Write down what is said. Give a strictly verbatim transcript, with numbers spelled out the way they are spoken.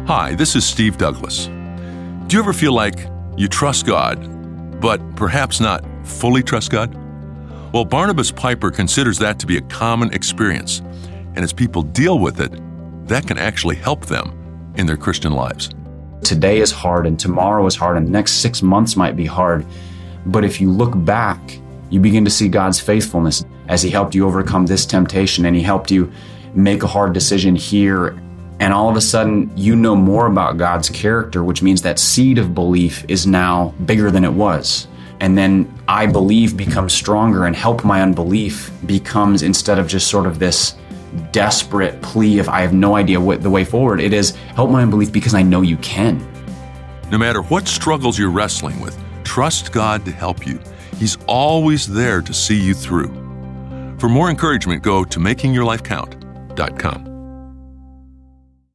Hi, this is Steve Douglas. Do you ever feel like you trust God, but perhaps not fully trust God? Well, Barnabas Piper considers that to be a common experience, and as people deal with it, that can actually help them in their Christian lives. Today is hard, and tomorrow is hard, and the next six months might be hard. But if you look back, you begin to see God's faithfulness as He helped you overcome this temptation, and He helped you make a hard decision here. And all of a sudden, you know more about God's character, which means that seed of belief is now bigger than it was. And then I believe becomes stronger, and help my unbelief becomes, instead of just sort of this desperate plea of I have no idea what the way forward, it is help my unbelief because I know you can. No matter what struggles you're wrestling with, trust God to help you. He's always there to see you through. For more encouragement, go to making your life count dot com.